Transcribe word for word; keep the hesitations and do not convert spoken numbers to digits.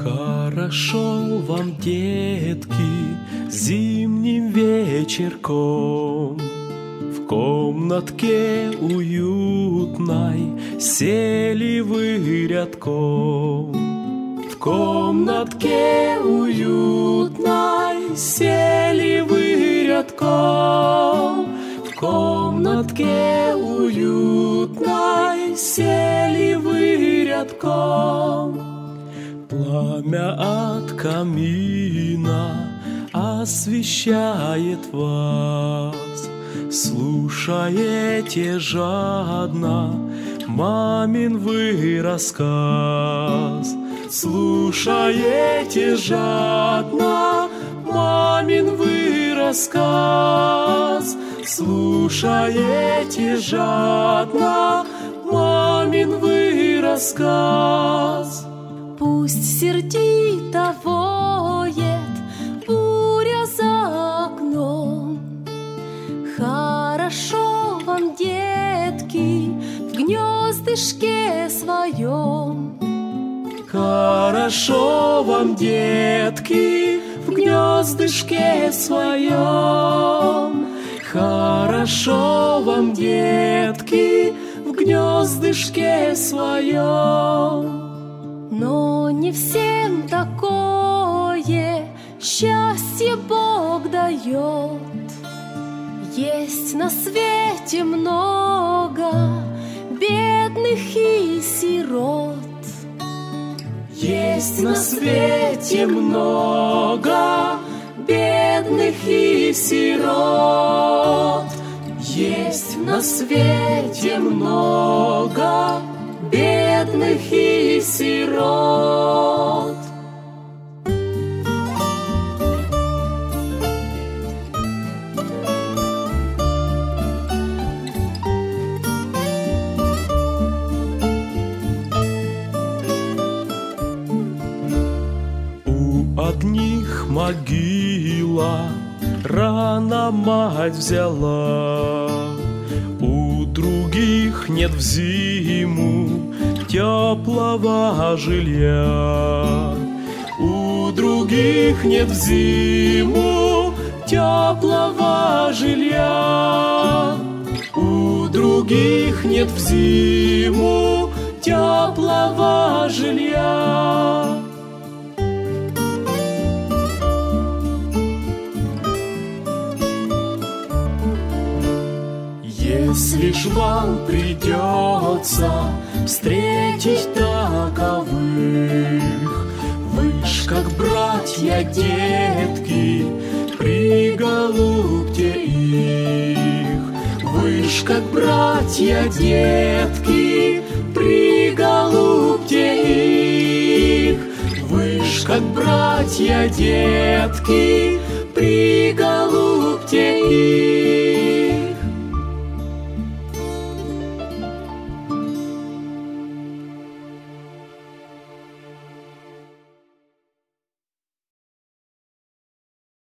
Хорошо вам, детки, зимним вечерком в комнатке уютной сели вы рядком. В комнатке уютной сели вы рядком. В комнатке уютной сели вы рядком. Пламя от камина освещает вас. Слушаете жадно мамин вы рассказ. Слушаете жадно мамин вы рассказ. Слушаете жадно мамин вы рассказ. Пусть сердито воет буря за окном. Хорошо вам, детки, в гнездышке своем. Хорошо вам, детки, в гнездышке своем. Хорошо вам, детки, в гнездышке своем. Но не всем такое счастье Бог дает. Есть на свете много бедных и сирот. Есть на свете много бедных и сирот. Есть на свете много бедных и сирот. У одних могила рано мать взяла, у других нет в зиму теплого жилья. У других нет в зиму теплого жилья. У других нет в зиму теплого жилья. Если ж вам придется встретить таковых, вы ж как братья, детки, приголубьте их. Вы ж как братья, детки, приголубьте их. Вы ж как братья, детки, приголубьте их.